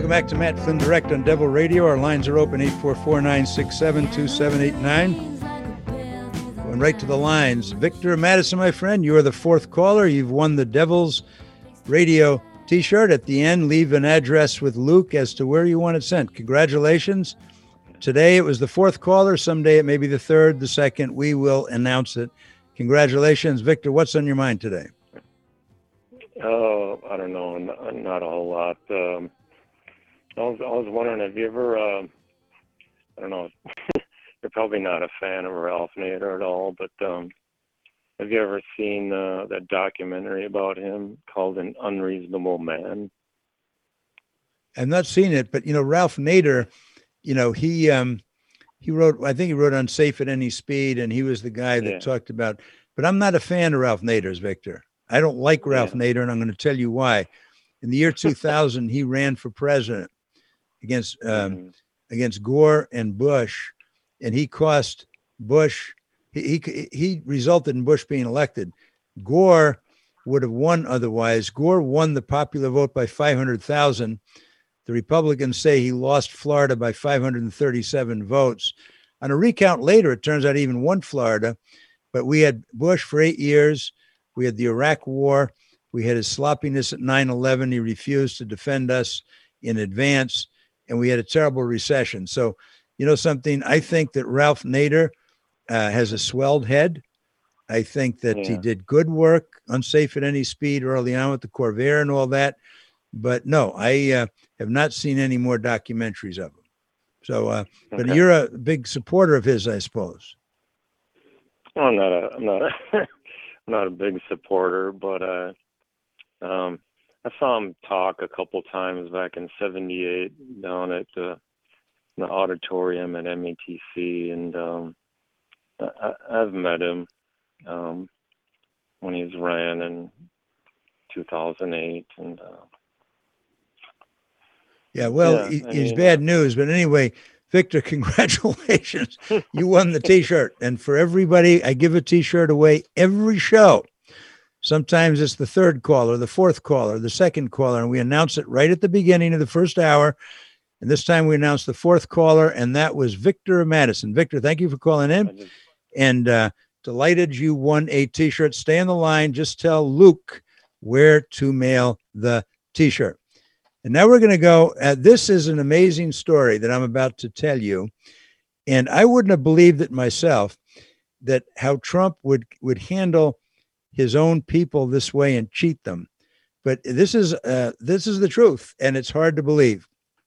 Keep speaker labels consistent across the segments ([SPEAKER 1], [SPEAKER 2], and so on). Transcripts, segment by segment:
[SPEAKER 1] Welcome back to Matt Flynn Direct on Devil Radio. Our lines are open, 844-967-2789. Going right to the lines. Victor Madison, my friend, you are the fourth caller. You've won the Devil's Radio T-shirt. At the end, leave an address with Luke as to where you want it sent. Congratulations. Today it was the fourth caller. Someday it may be the third, the second. We will announce it. Congratulations. Victor, what's on your mind today?
[SPEAKER 2] Oh, I don't know. Not a whole lot. I was wondering, have you ever, I don't know, you're probably not a fan of Ralph Nader at all, but have you ever seen that documentary about him called An Unreasonable Man?
[SPEAKER 1] I've not seen it, but, Ralph Nader, he wrote, I think he wrote Unsafe at Any Speed, and he was the guy that talked about, but I'm not a fan of Ralph Nader's, Victor. I don't like Ralph Nader, and I'm going to tell you why. In the year 2000, he ran for president against Gore and Bush, and he cost Bush. He resulted in Bush being elected. Gore would have won otherwise. Gore won the popular vote by 500,000. The Republicans say he lost Florida by 537 votes. On a recount later, it turns out he even won Florida, but we had Bush for 8 years. We had the Iraq War. We had his sloppiness at 9/11. He refused to defend us in advance, and we had a terrible recession. So, something, I think that Ralph Nader has a swelled head. I think that he did good work, Unsafe at Any Speed, early on with the Corvair and all that. But no, I have not seen any more documentaries of him. So, but you're a big supporter of his, I suppose.
[SPEAKER 2] Well, I'm not a big supporter, but I saw him talk a couple times back in '78 down at the auditorium at METC, and I've met him when he's ran in 2008, and
[SPEAKER 1] he's bad news, but anyway, Victor, congratulations. You won the T-shirt. And for everybody, I give a T-shirt away every show. Sometimes it's the third caller, the fourth caller, the second caller, and we announce it right at the beginning of the first hour. And this time we announced the fourth caller, and that was Victor Madison. Victor, thank you for calling in. And delighted you won a T-shirt. Stay on the line. Just tell Luke where to mail the T-shirt. And now we're going to go. This is an amazing story that I'm about to tell you. And I wouldn't have believed it myself, that how Trump would handle his own people this way and cheat them. But this is the truth, and it's hard to believe.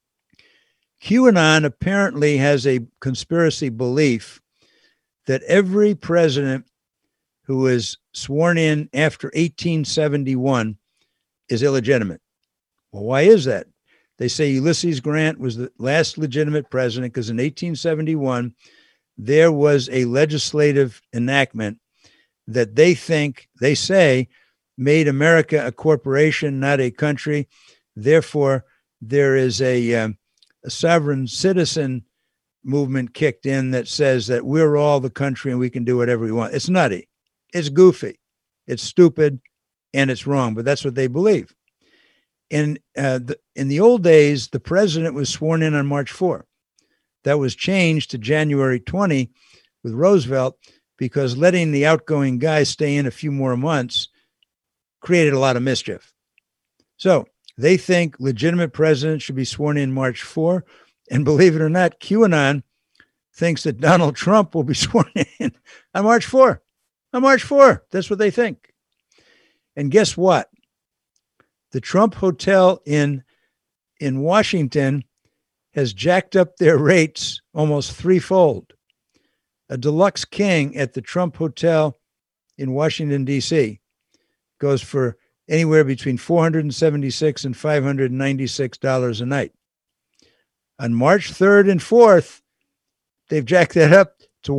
[SPEAKER 1] QAnon apparently has a conspiracy belief that every president who was sworn in after 1871 is illegitimate. Well, why is that? They say Ulysses Grant was the last legitimate president because in 1871, there was a legislative enactment that they say, made America a corporation, not a country. Therefore, there is a sovereign citizen movement kicked in that says that we're all the country and we can do whatever we want. It's nutty. It's goofy. It's stupid, and it's wrong, but that's what they believe. In the old days, the president was sworn in on March 4. That was changed to January 20 with Roosevelt because letting the outgoing guy stay in a few more months created a lot of mischief. So they think legitimate presidents should be sworn in March 4. And believe it or not, QAnon thinks that Donald Trump will be sworn in on March 4. On March 4. That's what they think. And guess what? The Trump Hotel in Washington has jacked up their rates almost threefold. A deluxe king at the Trump Hotel in Washington, D.C. goes for anywhere between $476 and $596 a night. On March 3rd and 4th, they've jacked that up to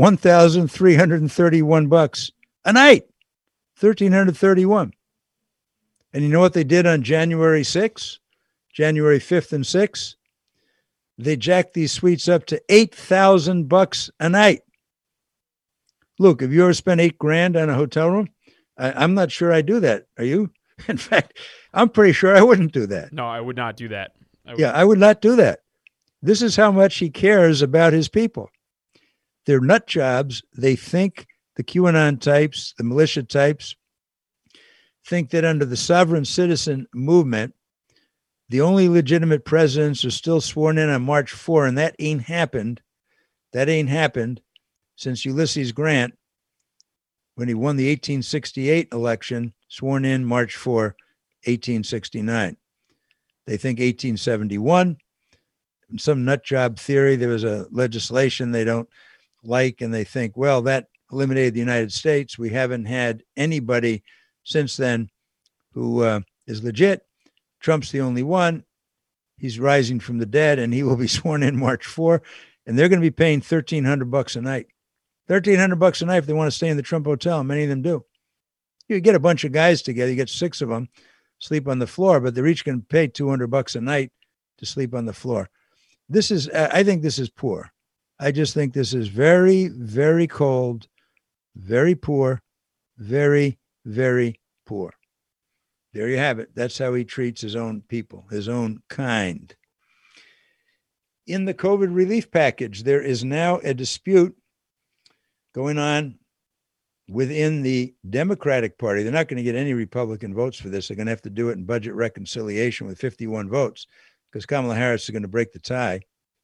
[SPEAKER 1] $1,331 a night. $1,331. And you know what they did on January 6th, January 5th and 6th? They jacked these suites up to $8,000 a night. Luke, have you ever spent $8,000 on a hotel room? I'm not sure I do that. Are you? In fact, I'm pretty sure I wouldn't do that.
[SPEAKER 3] No, I would not do that.
[SPEAKER 1] I would not do that. This is how much he cares about his people. They're nut jobs. They think, the QAnon types, the militia types, think that under the sovereign citizen movement, the only legitimate presidents are still sworn in on March 4, and that ain't happened. That ain't happened since Ulysses Grant, when he won the 1868 election, sworn in March 4, 1869. They think 1871. Some nut job theory, there was a legislation they don't like, and they think, well, that eliminated the United States. We haven't had anybody since then who is legit. Trump's the only one. He's rising from the dead, and he will be sworn in March 4, and they're going to be paying $1,300 a night. $1,300 a night if they want to stay in the Trump Hotel. Many of them do. You get a bunch of guys together, you get 6 of them, sleep on the floor, but they're each going to pay $200 a night to sleep on the floor. This is, I think this is poor. I just think this is very, very cold, very poor, very, very poor. There you have it. That's how he treats his own people, his own kind. In the COVID relief package, there is now a dispute going on within the Democratic Party. They're not going to get any Republican votes for this. They're going to have to do it in budget reconciliation with 51 votes because Kamala Harris is going to break the tie.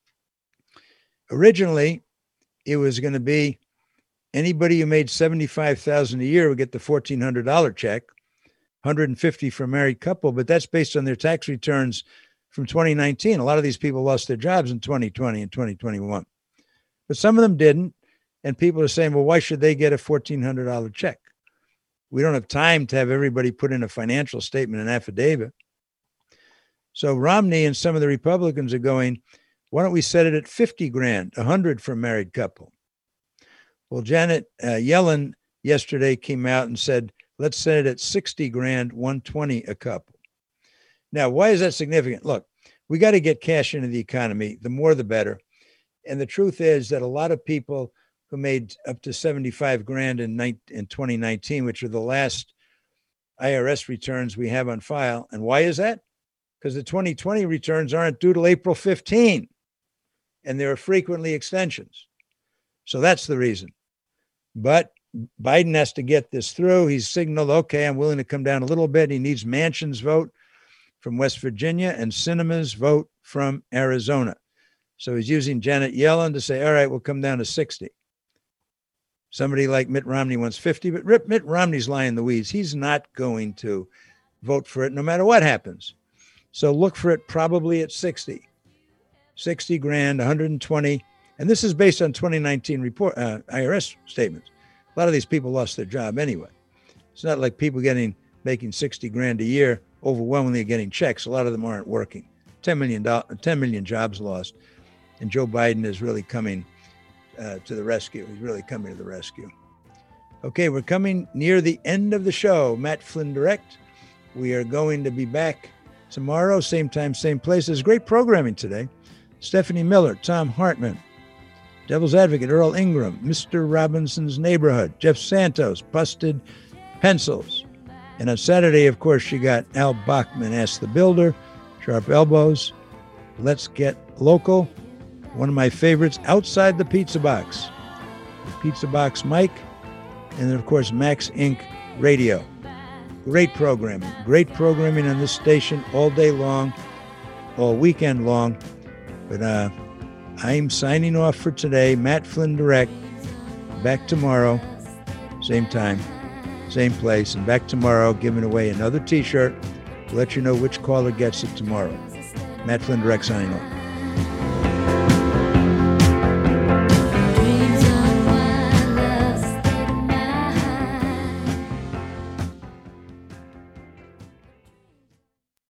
[SPEAKER 1] Originally, it was going to be anybody who made $75,000 a year would get the $1,400 check, $150 for a married couple, but that's based on their tax returns from 2019. A lot of these people lost their jobs in 2020 and 2021, but some of them didn't. And people are saying, well, why should they get a $1,400 check? We don't have time to have everybody put in a financial statement and affidavit. So Romney and some of the Republicans are going, why don't we set it at $50,000, $100 for a married couple? Well, Janet Yellen yesterday came out and said, let's set it at $60,000, $120 a couple. Now, why is that significant? Look, we got to get cash into the economy. The more, the better. And the truth is that a lot of people who made up to $75,000 in 2019, which are the last IRS returns we have on file. And why is that? Because the 2020 returns aren't due till April 15, and there are frequently extensions. So that's the reason. But Biden has to get this through. He's signaled, okay, I'm willing to come down a little bit. He needs Manchin's vote from West Virginia and Sinema's vote from Arizona. So he's using Janet Yellen to say, all right, we'll come down to 60. Somebody like Mitt Romney wants 50, but Mitt Romney's lying in the weeds. He's not going to vote for it no matter what happens. So look for it probably at 60. $60,000, 120. And this is based on 2019 report IRS statements. A lot of these people lost their job anyway. It's not like people making $60,000 a year overwhelmingly getting checks. A lot of them aren't working. 10 million jobs lost. And Joe Biden is really coming to the rescue. He's really coming to the rescue. Okay, we're coming near the end of the show. Matt Flynn Direct. We are going to be back tomorrow, same time, same place. There's great programming today. Stephanie Miller, Tom Hartman, Devil's Advocate, Earl Ingram, Mr. Robinson's Neighborhood, Jeff Santos, Busted Pencils. And on Saturday, of course, you got Al Bachman, Ask the Builder, Sharp Elbows, Let's Get Local. One of my favorites, Outside the Pizza Box, the Pizza Box Mike, and then, of course, Max Inc. Radio. Great programming on this station all day long, all weekend long. But I'm signing off for today. Matt Flynn Direct. Back tomorrow, same time, same place, and back tomorrow giving away another T-shirt to let you know which caller gets it tomorrow. Matt Flynn Direct signing off.